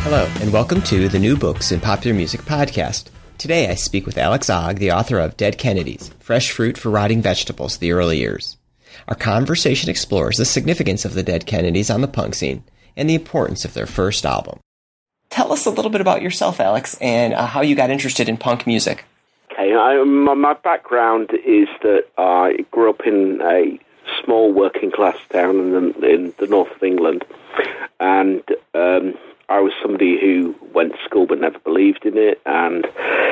Hello, and welcome to the New Books in Popular Music podcast. Today I speak with Alex Ogg, the author of Dead Kennedys, Fresh Fruit for Rotting Vegetables, The Early Years. Our conversation explores the significance of the Dead Kennedys on the punk scene and the importance of their first album. Tell us a little bit about yourself, Alex, and how you got interested in punk music. Okay, my background is that I grew up in a small working class town in the north of England, and I was somebody who went to school but never believed in it, and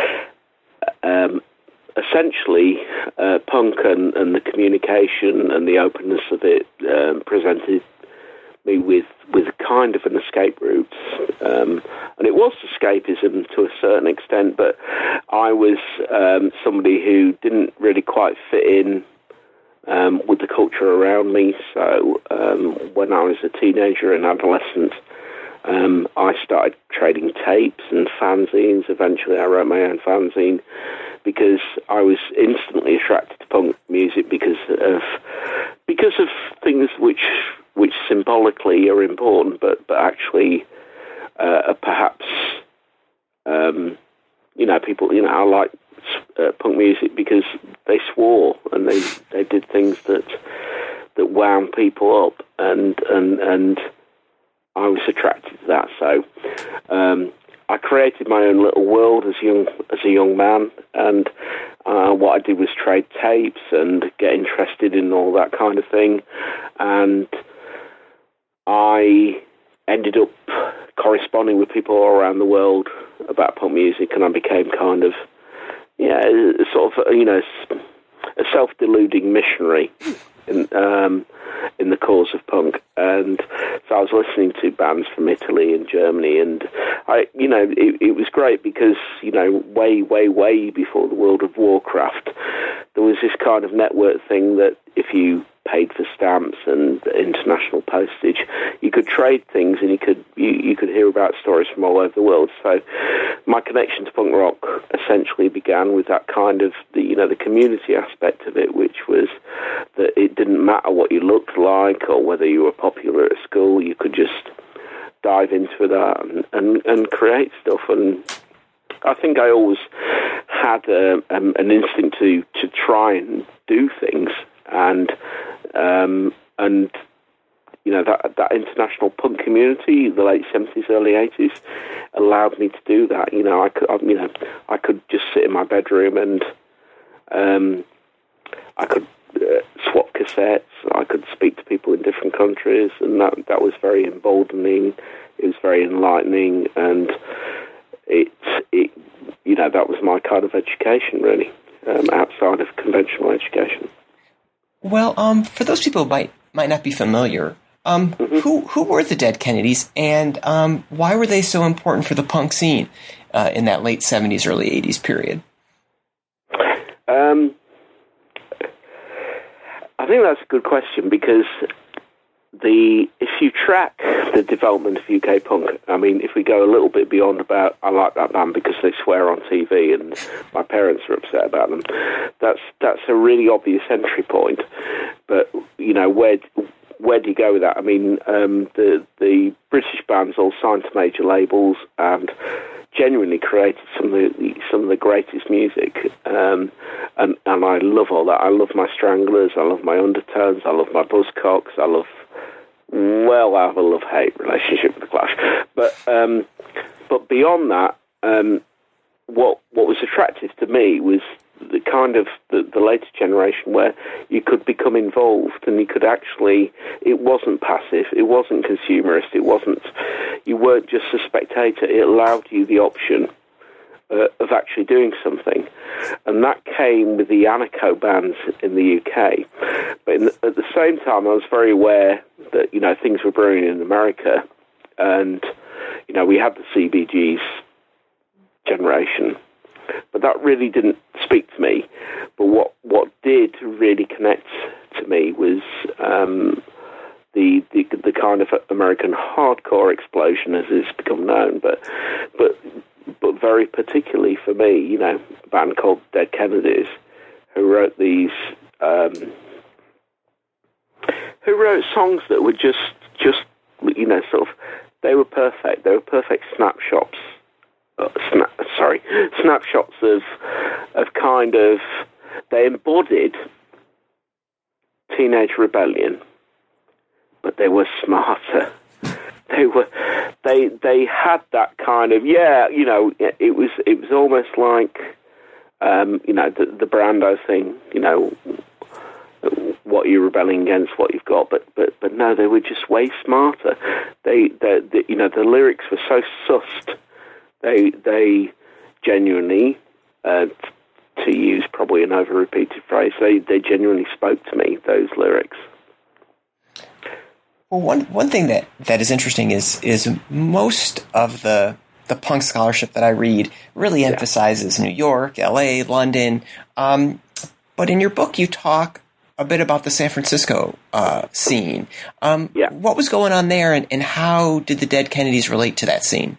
essentially punk and the communication and the openness of it presented me with kind of an escape route, and it was escapism to a certain extent, but I was somebody who didn't really quite fit in with the culture around me. So when I was a teenager and adolescent, I started trading tapes and fanzines. Eventually I wrote my own fanzine because I was instantly attracted to punk music because of things which symbolically are important, but actually are perhaps people. I like punk music because they swore and they did things that wound people up, and I was attracted to that. So I created my own little world as a young man, and what I did was trade tapes and get interested in all that kind of thing, and I ended up corresponding with people all around the world about punk music, and I became kind of sort of a self-deluding missionary in the cause of punk. And so I was listening to bands from Italy and Germany, and it was great because way before the World of Warcraft, there was this kind of network thing that if you paid for stamps and international postage, you could trade things, and you could hear about stories from all over the world. So my connection to punk rock essentially began with that kind of the community aspect of it, which was that it didn't matter what you looked like or whether you were popular at school. You could just dive into that and create stuff. And I think I always had an instinct to try and do things, and that international punk community, the late 70s, early 80s, allowed me to do that. I could just sit in my bedroom and I could swap cassettes. I could speak to people in different countries, and that was very emboldening. It was very enlightening, and that was my kind of education, really, outside of conventional education. Well, for those people who might not be familiar, who were the Dead Kennedys, and why were they so important for the punk scene in that late 70s, early 80s period? I think that's a good question, because if you track the development of UK punk, I mean, if we go a little bit beyond about, I like that band because they swear on TV and my parents are upset about them, that's a really obvious entry point. But, where do you go with that? I mean, the British bands all signed to major labels and genuinely created some of the greatest music, and I love all that. I love my Stranglers, I love my Undertones, I love my Buzzcocks, I have a love-hate relationship with the Clash. But beyond that, what was attractive to me was the kind of the latest generation where you could become involved, and you could actually, it wasn't passive, it wasn't consumerist, you weren't just a spectator. It allowed you the option of actually doing something, and that came with the Anaco bands in the UK. But at the same time, I was very aware that things were brewing in America, and we had the CBG's generation, but that really didn't speak to me. But what did really connect to me was the kind of American hardcore explosion, as it's become known, but very particularly for me, a band called Dead Kennedys, who wrote these, songs that were just sort of, they were perfect. They were perfect teenage rebellion, but they were smarter. They had that kind of, it was almost like, the Brando thing, what you're rebelling against, what you've got, but no, they were just way smarter. The lyrics were so sussed. They genuinely, to use probably an over-repeated phrase, they genuinely spoke to me, those lyrics. Well, one thing that is interesting is most of the punk scholarship that I read really emphasizes New York, L.A., London, but in your book you talk a bit about the San Francisco scene. What was going on there, and how did the Dead Kennedys relate to that scene?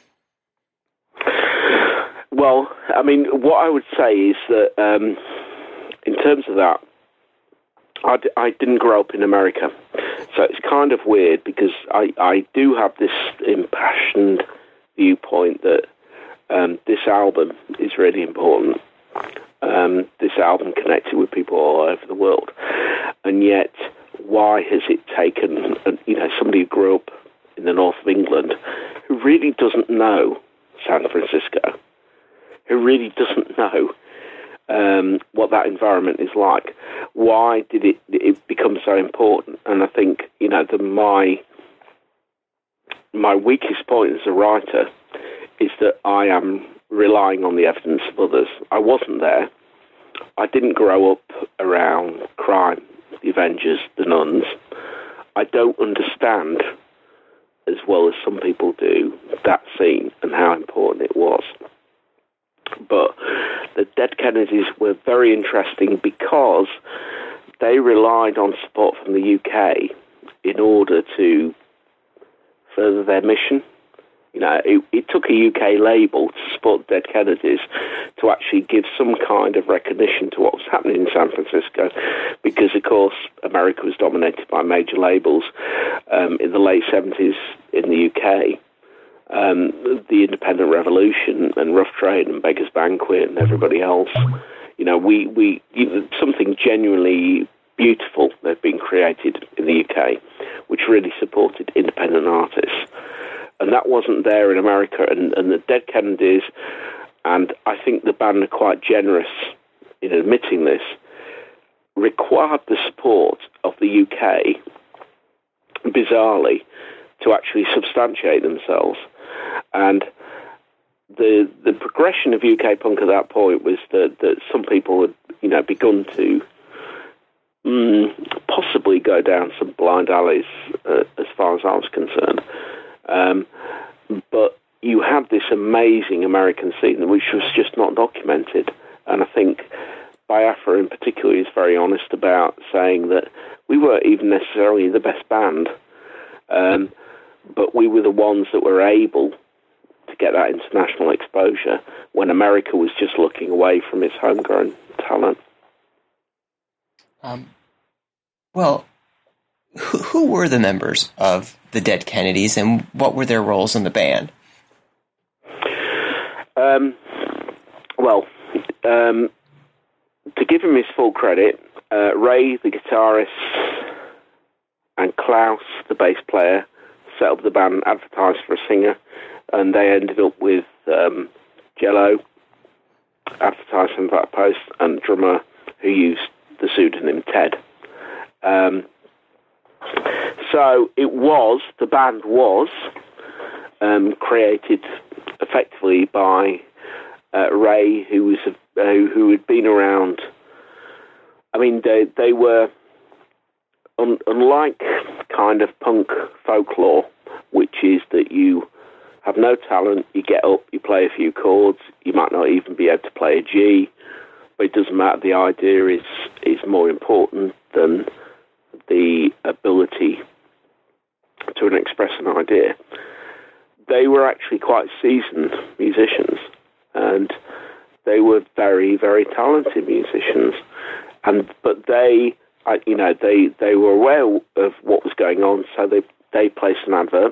Well, I mean, what I would say is that in terms of that, I didn't grow up in America, so it's kind of weird because I do have this impassioned viewpoint that this album is really important. This album connected with people all over the world, and yet why has it taken somebody who grew up in the north of England who really doesn't know San Francisco, who really doesn't know what that environment is like? Why did it become so important? And I think my weakest point as a writer is that I am relying on the evidence of others. I wasn't there. I didn't grow up around crime, the Avengers, the Nuns. I don't understand, as well as some people do, that scene and how important it was. But the Dead Kennedys were very interesting because they relied on support from the UK in order to further their mission. It took a UK label to support the Dead Kennedys to actually give some kind of recognition to what was happening in San Francisco, because, of course, America was dominated by major labels in the late 70s in the UK. The Independent Revolution and Rough Trade and Beggar's Banquet and everybody else, something genuinely beautiful they've been created in the UK, which really supported independent artists. And that wasn't there in America. And the Dead Kennedys, and I think the band are quite generous in admitting this, required the support of the UK, bizarrely, to actually substantiate themselves. And the progression of UK punk at that point was that some people had begun to possibly go down some blind alleys as far as I was concerned. But you had this amazing American scene which was just not documented. And I think Biafra in particular is very honest about saying that we weren't even necessarily the best band, but we were the ones that were able to get that international exposure when America was just looking away from its homegrown talent. Well, who were the members of the Dead Kennedys, and what were their roles in the band? To give him his full credit, Ray, the guitarist, and Klaus, the bass player, set up the band, advertised for a singer, and they ended up with Jello, advertising that post, and drummer who used the pseudonym Ted. So the band was created effectively by Ray, who had been around. I mean, they were unlike kind of punk folklore, which is that you have no talent, you get up, you play a few chords, you might not even be able to play a G, but it doesn't matter. The idea is more important than the ability to express an idea. They were actually quite seasoned musicians, and they were very, very talented musicians. But they were aware of what was going on, so they placed an advert.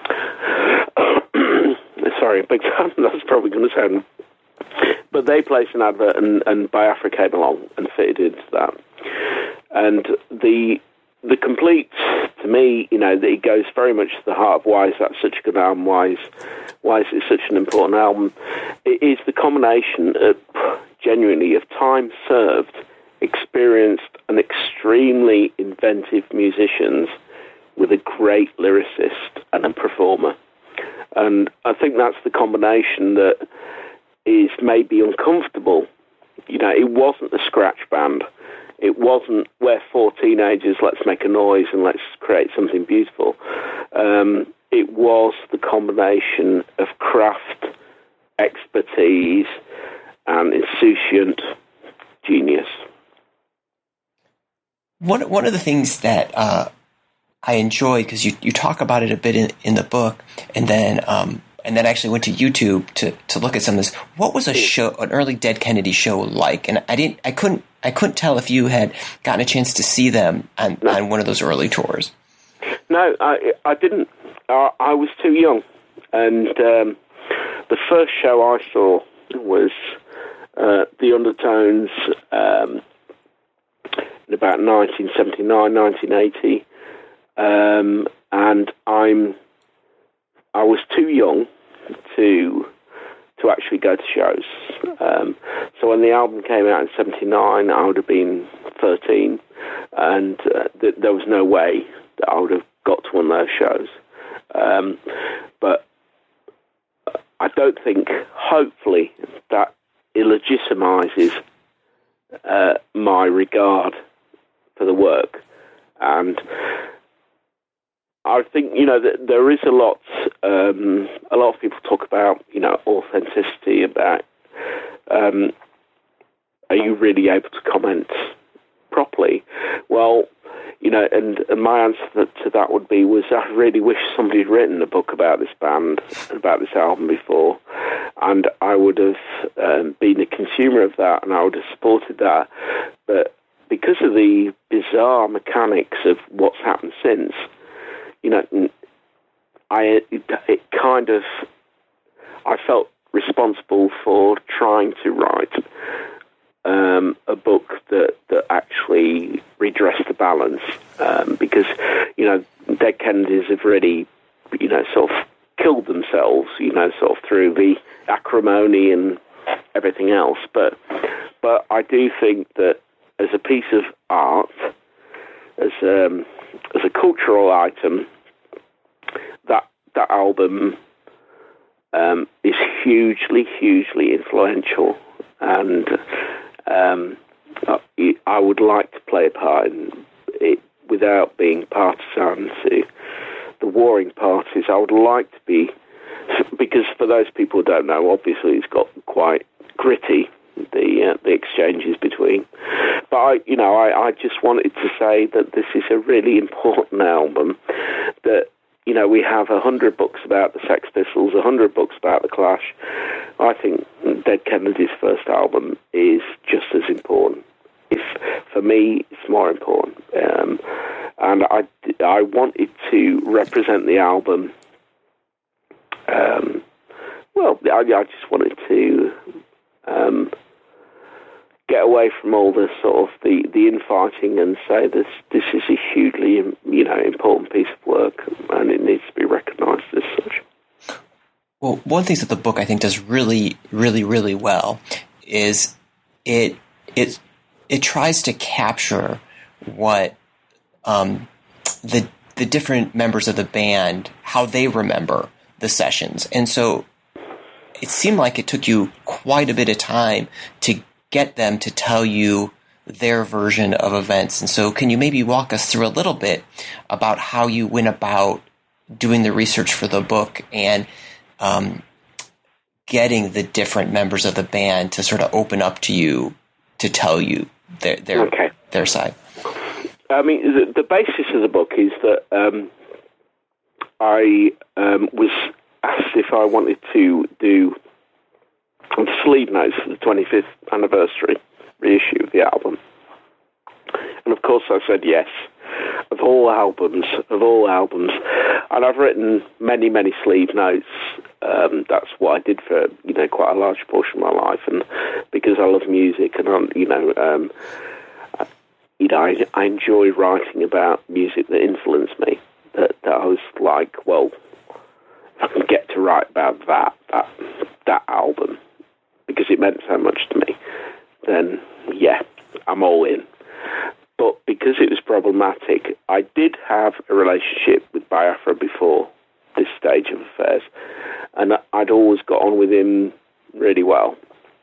Sorry, big time. That's probably going to sound. But they placed an advert, and Biafra came along and fitted into that. And the complete, to me, it goes very much to the heart of why is that such a good album, why is it such an important album. It is the combination of, genuinely, of time served, experienced and extremely inventive musicians with a great lyricist and a performer. And I think that's the combination that is maybe uncomfortable. It wasn't a scratch band. It wasn't, we're four teenagers, let's make a noise and let's create something beautiful. It was the combination of craft, expertise, and insouciant genius. One of the things that I enjoy, because you talk about it a bit in the book, and then actually went to YouTube to look at some of this. What was an early Dead Kennedy show like? And I couldn't tell if you had gotten a chance to see them on one of those early tours. No, I didn't. I was too young, and the first show I saw was the Undertones in about 1979, 1980, and I was too young to actually go to shows. So when the album came out in 79, I would have been 13, and there was no way that I would have got to one of those shows. But I don't think, hopefully, that illegitimizes my regard for the work. And I think, that there is a lot of people talk about, authenticity, about, are you really able to comment properly? Well, and my answer to that would be, I really wish somebody had written a book about this band, about this album before, and I would have been a consumer of that, and I would have supported that. But because of the bizarre mechanics of what's happened since, I felt responsible for trying to write a book that actually redressed the balance, because Dead Kennedys have really sort of killed themselves sort of through the acrimony and everything else, but I do think that as a piece of art, as a cultural item, that album is hugely influential, and I would like to play a part in it without being partisan to the warring parties. I would like to be, because for those people who don't know, obviously it's got quite gritty, the exchanges between. But I just wanted to say that this is a really important album, that we have 100 books about the Sex Pistols, 100 books about the Clash. I think Dead Kennedy's first album is just as important. For me, it's more important. And I wanted to represent the album. I just wanted to get away from all the sort of the infighting and say this is a hugely important piece of work, and it needs to be recognised as such. Well, one of the things that the book I think does really, really, really well is it tries to capture what the different members of the band, how they remember the sessions, and so it seemed like it took you quite a bit of time to get them to tell you their version of events. And so can you maybe walk us through a little bit about how you went about doing the research for the book and getting the different members of the band to sort of open up to you to tell you their side? I mean, the basis of the book is that I was asked if I wanted to do sleeve notes for the 25th anniversary reissue of the album. And of course I said yes. Of all albums. And I've written many, many sleeve notes. That's what I did for, quite a large portion of my life. And because I love music and, I enjoy writing about music that influenced me. That I was like, well, if I can get to write about that album because it meant so much to me, then yeah, I'm all in. But because it was problematic, I did have a relationship with Biafra before this stage of affairs, and I'd always got on with him really well.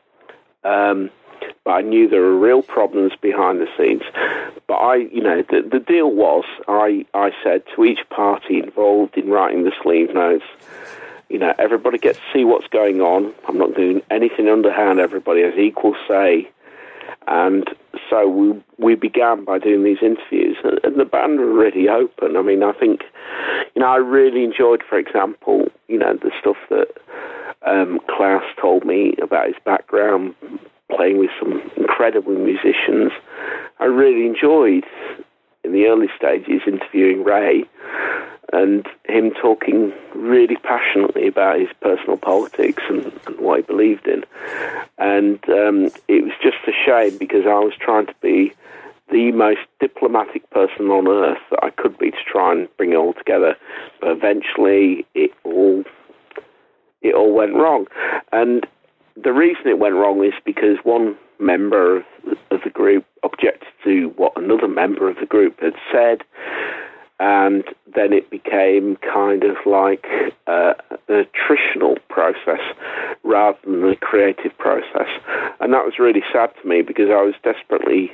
But I knew there were real problems behind the scenes. But the deal was, I said to each party involved in writing the sleeve notes, everybody gets to see what's going on. I'm not doing anything underhand. Everybody has equal say. And so we began by doing these interviews, and the band were really open. I mean, I think, I really enjoyed, for example, the stuff that Klaus told me about his background, playing with some incredible musicians. I really enjoyed, in the early stages, interviewing Ray and him talking really passionately about his personal politics and what he believed in. And it was just a shame because I was trying to be the most diplomatic person on earth that I could be to try and bring it all together. But eventually it all went wrong. And the reason it went wrong is because one member of the group objected to what another member of the group had said, and then it became kind of like an attritional process rather than a creative process. And that was really sad to me because I was desperately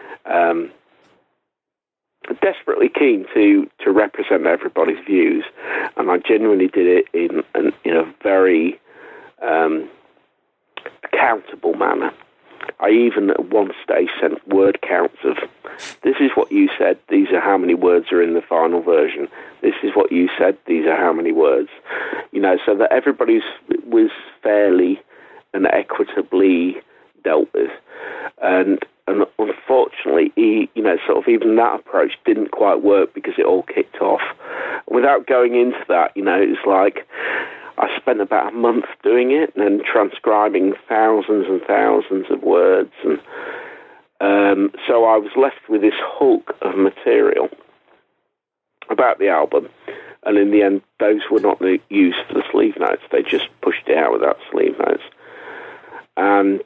keen to represent everybody's views, and I genuinely did it in a very accountable manner. I even at one stage sent word counts of, this is what you said, these are how many words are in the final version. This is what you said, these are how many words. So that everybody was fairly and equitably dealt with. And unfortunately, even that approach didn't quite work because it all kicked off. Without going into that, it was like, I spent about a month doing it and transcribing thousands and thousands of words. And so I was left with this hulk of material about the album. And in the end, those were not used for the sleeve notes. They just pushed it out without sleeve notes. And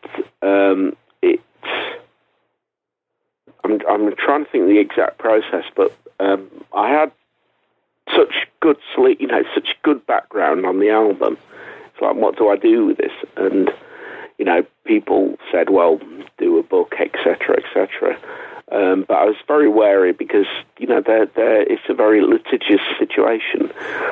I'm trying to think of the exact process, but I had such good background on the album. It's like, what do I do with this? And people said, well, do a book, etc., etc. But I was very wary because it's a very litigious situation,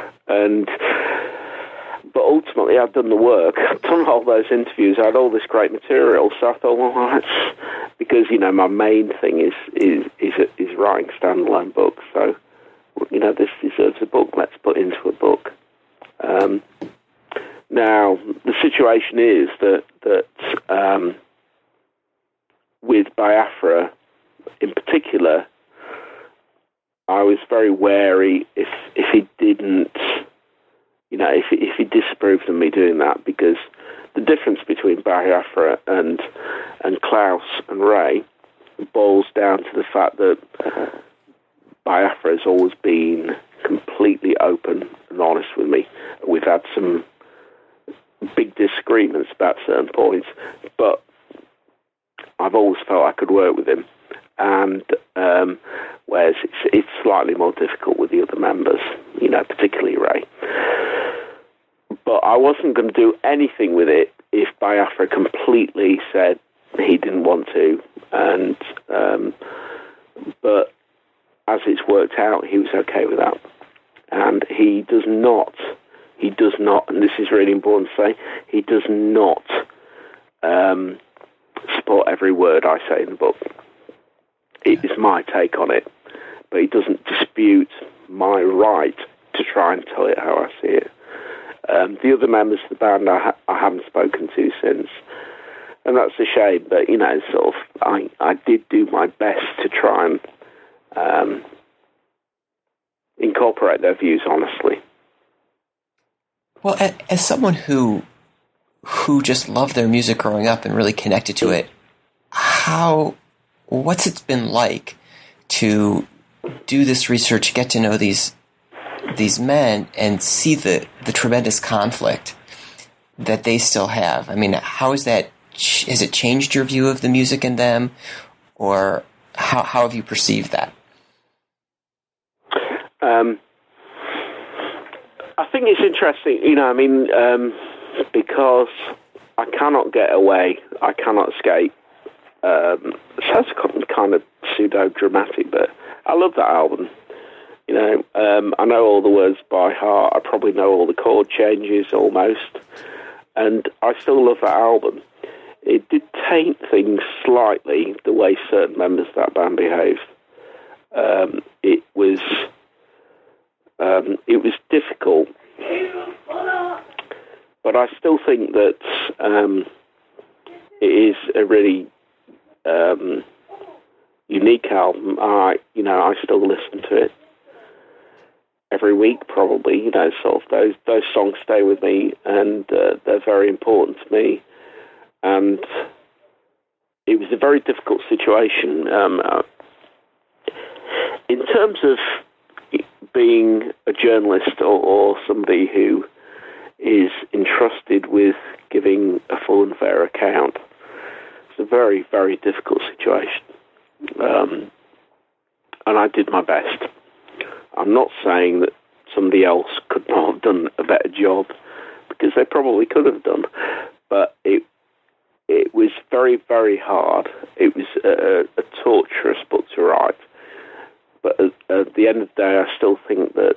but ultimately I'd done the work. I'd done all those interviews. I had all this great material, so I thought, well, because my main thing is writing standalone books. So this deserves a book. Let's put into a book. Now the situation is that with Biafra in particular, I was very wary if he didn't, if he disapproved of me doing that, because the difference between Biafra and Klaus and Ray boils down to the fact that Biafra has always been completely open and honest with me. We've had some big disagreements about certain points, but I've always felt I could work with him. And whereas it's slightly more difficult with the other members, particularly Ray. But I wasn't going to do anything with it if Biafra completely said he didn't want to. And but as it's worked out, he was okay with that. And he does not, and this is really important to say, he does not support every word I say in the book. It is my take on it, but he doesn't dispute my right to try and tell it how I see it. The other members of the band I haven't spoken to since, and that's a shame. But I did do my best to try and incorporate their views honestly. Well, as someone who what's it been like to do this research, get to know these men, and see the tremendous conflict that they still have? I mean, how is that? Has it changed your view of the music in them, or how have you perceived that? I think it's interesting, because I cannot get away, I cannot escape. Sounds kind of pseudo-dramatic, but I love that album. I know all the words by heart. I probably know all the chord changes almost, and I still love that album. It did taint things slightly, the way certain members of that band behaved. It was difficult, but I still think that it is a really unique album. I still listen to it every week, probably. Sort of those songs stay with me, and they're very important to me. And it was a very difficult situation. In terms of being a journalist or somebody who is entrusted with giving a full and fair account, it's a very, very difficult situation. And I did my best. I'm not saying that somebody else could not have done a better job, because they probably could have done, but it was very, very hard. It was a torturous book to write. But at the end of the day, I still think that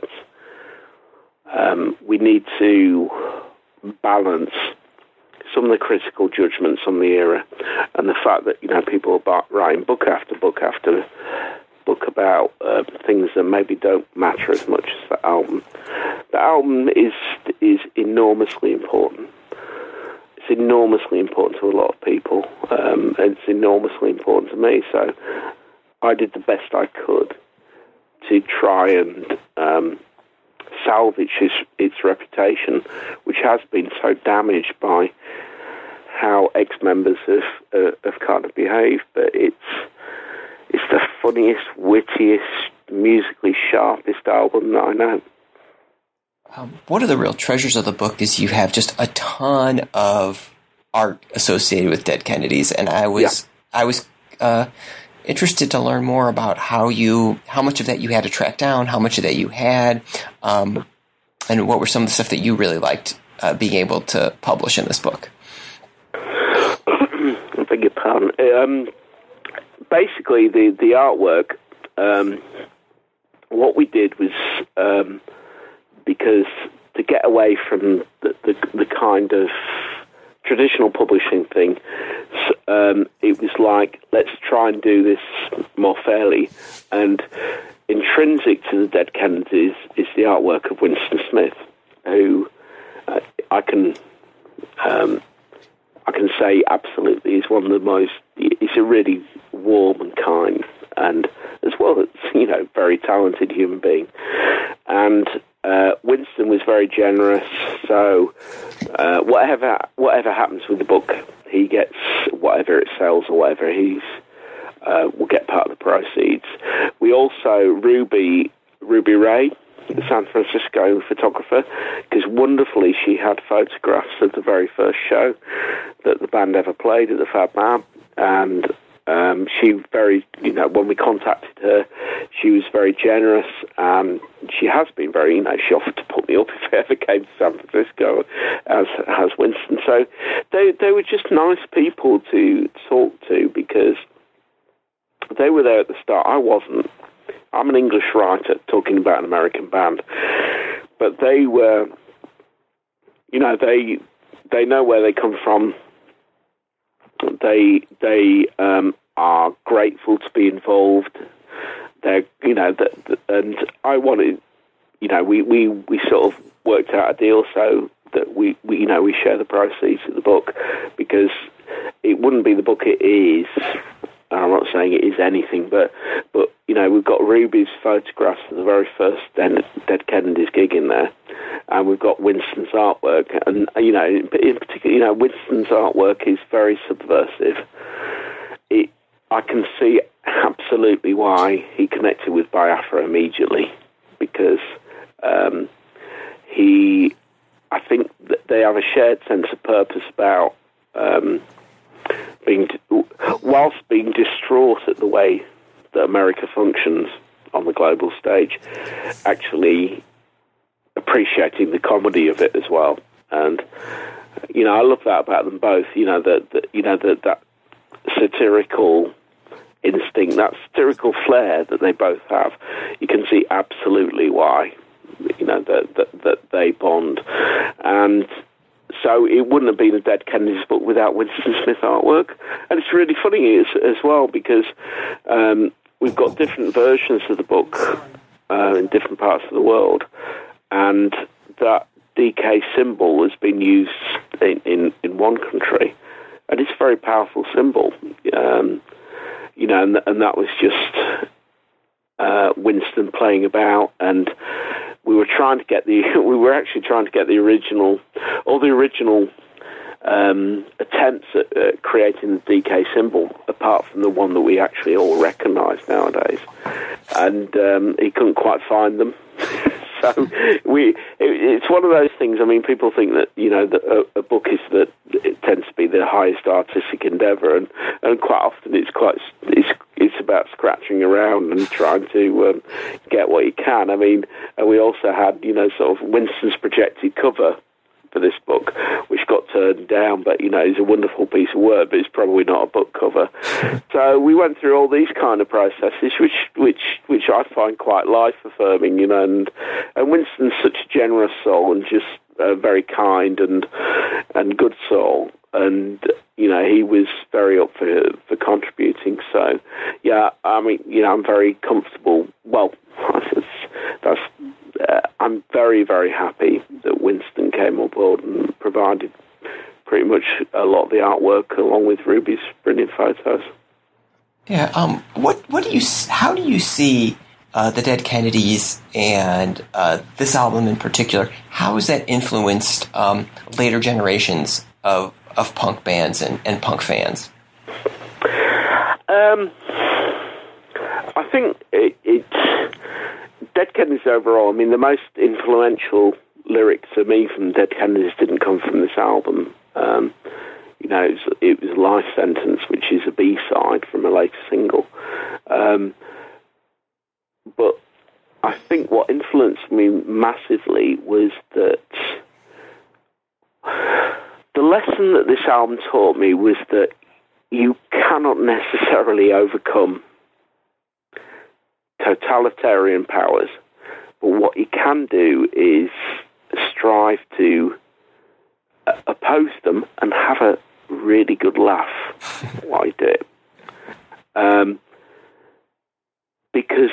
we need to balance some of the critical judgments on the era and the fact that people are writing book after book after book about things that maybe don't matter as much as the album. The album is enormously important. It's enormously important to a lot of people. And it's enormously important to me. So I did the best I could to try and salvage its reputation, which has been so damaged by how ex-members have kind of behaved. But it's the funniest, wittiest, musically sharpest album that I know. One of the real treasures of the book is you have just a ton of art associated with Dead Kennedys, and I was interested to learn more about how much of that you had to track down, how much of that you had, and what were some of the stuff that you really liked being able to publish in this book. I beg your pardon. Basically, the artwork, what we did was, because to get away from the kind of traditional publishing thing, it was like, let's try and do this more fairly. And intrinsic to the Dead Kennedys is the artwork of Winston Smith, who I can say absolutely is one of the most. He's a really warm and kind, and as well as very talented human being. And Winston was very generous. So whatever happens with the book, he gets whatever it sells or whatever will get part of the proceeds. We also Ruby Ray, the San Francisco photographer, because wonderfully she had photographs of the very first show that the band ever played at the Fab Lab, and she when we contacted her, she was very generous, and she has been very, she offered to put me up if I ever came to San Francisco, as has Winston. So they were just nice people to talk to, because they were there at the start. I wasn't. I'm an English writer talking about an American band, but they were, they know where they come from. They are grateful to be involved. They're, and I wanted, we sort of worked out a deal so that we share the proceeds of the book, because it wouldn't be the book it is. I'm not saying it is anything, but we've got Ruby's photographs of the very first Dead Kennedys gig in there, and we've got Winston's artwork, and in particular, Winston's artwork is very subversive. I can see absolutely why he connected with Biafra immediately, because I think that they have a shared sense of purpose about whilst being distraught at the way that America functions on the global stage, actually appreciating the comedy of it as well. And I love that about them both. That satirical instinct, that satirical flair that they both have. You can see absolutely why that they bond. And so it wouldn't have been a Dead Kennedys book without Winston Smith artwork. And it's really funny as well, because we've got different versions of the book in different parts of the world, and that DK symbol has been used in one country, and it's a very powerful symbol. And that was just Winston playing about, and we were actually trying to get the original attempts at creating the DK symbol, apart from the one that we actually all recognise nowadays, and he couldn't quite find them. So it's one of those things. I mean, people think that that a book it tends to be the highest artistic endeavour, and quite often it's about scratching around and trying to get what you can. I mean, and we also had sort of Winston's projected cover for this book, which got turned down, but it's a wonderful piece of work, but it's probably not a book cover. So we went through all these kind of processes, which I find quite life affirming, and Winston's such a generous soul and just a very kind and good soul, and he was very up for contributing. So yeah, I mean, I'm very comfortable. Well, I'm very, very happy that Winston came on board and provided pretty much a lot of the artwork, along with Ruby's brilliant photos. Yeah. How do you see the Dead Kennedys and this album in particular? How has that influenced later generations of punk bands and punk fans? I think it's Dead Kennedys overall. I mean, the most influential lyrics to me from Dead Kennedys didn't come from this album. It was Life Sentence, which is a B-side from a later single. But I think what influenced me massively was that the lesson that this album taught me was that you cannot necessarily overcome totalitarian powers, but what you can do is strive to oppose them and have a really good laugh while you do it. Because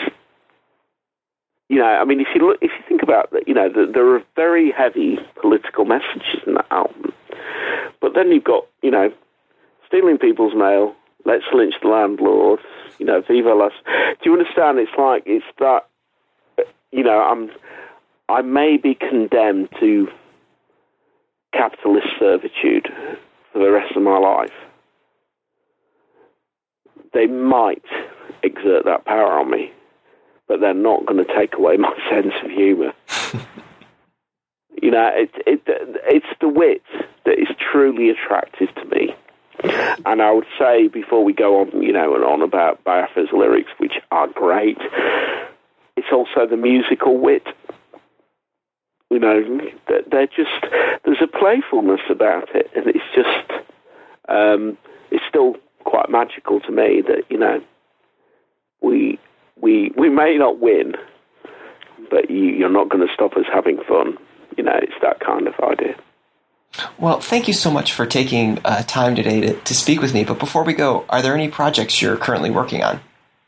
I mean, if you think about that, there are very heavy political messages in that album, but then you've got stealing people's mail, let's lynch the landlord, Viva Las. Do you understand? It's that, I may be condemned to capitalist servitude for the rest of my life. They might exert that power on me, but they're not going to take away my sense of humour. It's the wit that is truly attractive to me. And I would say, before we go on, and on about Biafra's lyrics, which are great, it's also the musical wit. They're just, there's a playfulness about it, and it's just, it's still quite magical to me that, we may not win, but you're not going to stop us having fun. It's that kind of idea. Well, thank you so much for taking time today to speak with me. But before we go, are there any projects you're currently working on?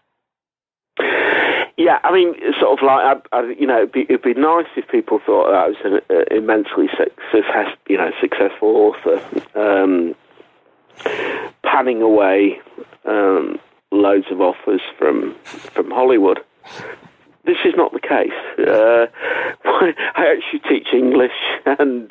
Yeah, I mean, sort of like, it'd be nice if people thought that I was an immensely successful author, panning away loads of offers from Hollywood. This is not the case. I actually teach English, and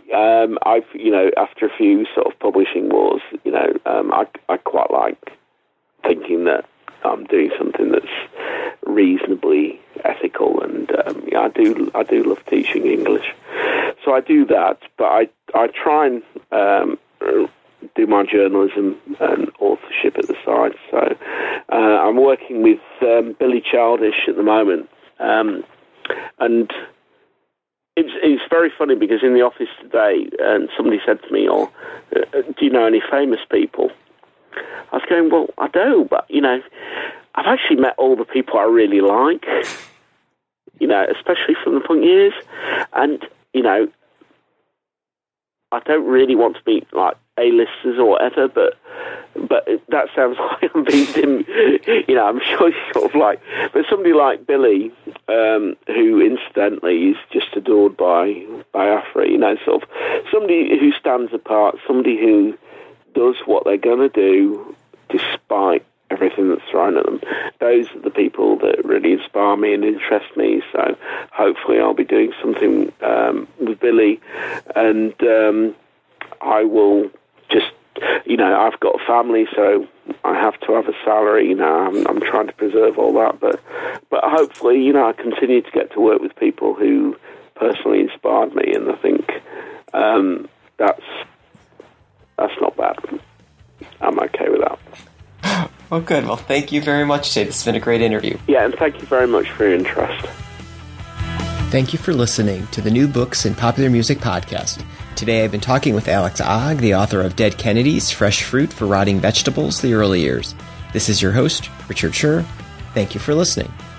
I've, after a few sort of publishing wars, I quite like thinking that I'm doing something that's reasonably ethical, and I do love teaching English, so I do that. But I try and do my journalism and authorship at the side. So I'm working with Billy Childish at the moment, and it's very funny because in the office today, somebody said to me, "Oh, do you know any famous people?" I was going, "Well, I do, but I've actually met all the people I really like, especially from the punk years, and I don't really want to meet like A-listers or whatever, but that sounds like I'm being dim. I'm sure he's sort of like, but somebody like Billy, who incidentally is just adored by Afra, sort of somebody who stands apart, somebody who does what they're going to do despite everything that's thrown at them. Those are the people that really inspire me and interest me. So hopefully I'll be doing something with Billy, and I will just, I've got a family, so I have to have a salary. I'm trying to preserve all that, but hopefully, I continue to get to work with people who personally inspired me, and I think that's not bad. I'm okay with that. Well, good. Well, thank you very much, Jay. This has been a great interview. Yeah, and thank you very much for your interest. Thank you for listening to the New Books in Popular Music podcast. Today I've been talking with Alex Ogg, the author of Dead Kennedys, Fresh Fruit for Rotting Vegetables, The Early Years. This is your host, Richard Scher. Thank you for listening.